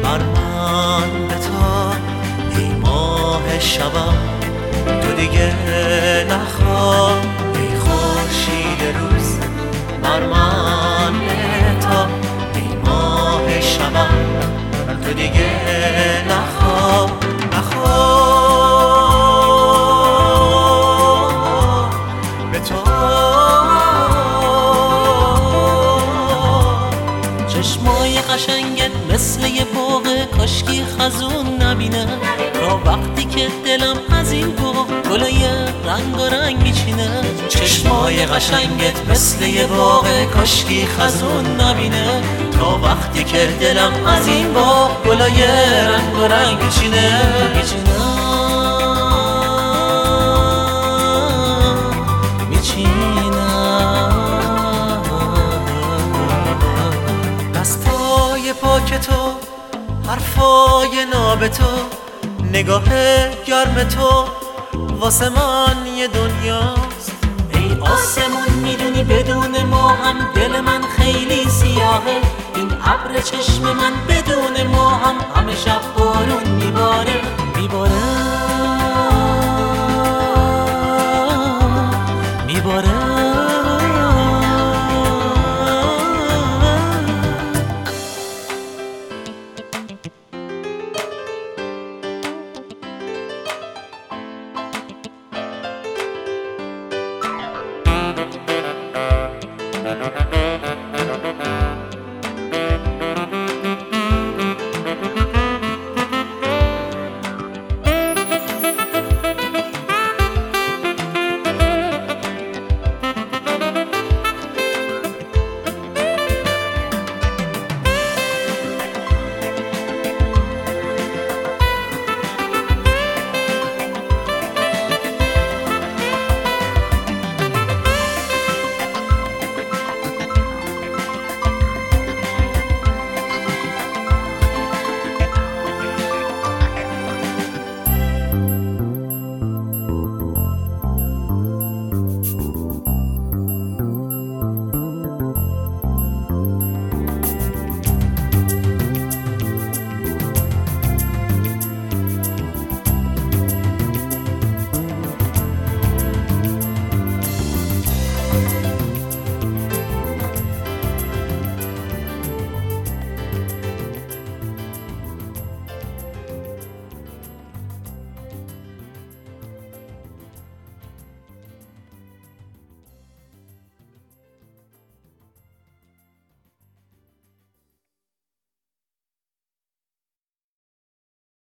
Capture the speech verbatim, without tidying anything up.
من به تو ای ماه شبم، تو دیگه نخواه ای خورشید روز. بر من به تو ای ماه شبم، تو دیگه نخواه نخواه به تو. چشمای قشنگت مثل یه باغ کاشکی خزون نبینه، تا وقتی که دلم از این باغ گلای رنگ و رنگ میچینه. چشمای قشنگت مثل یه باغ کاشکی خزون نبینه، تا وقتی که دلم از این باغ گلای رنگ و رنگ میچینه میچینه میچینه. دستای پاک تو، حرفای ناب تو، نگاه گرم تو واسه من یه دنیاست. ای آسمون میدونی بدون ما هم دل من خیلی سیاهه، این ابر چشم من بدون ما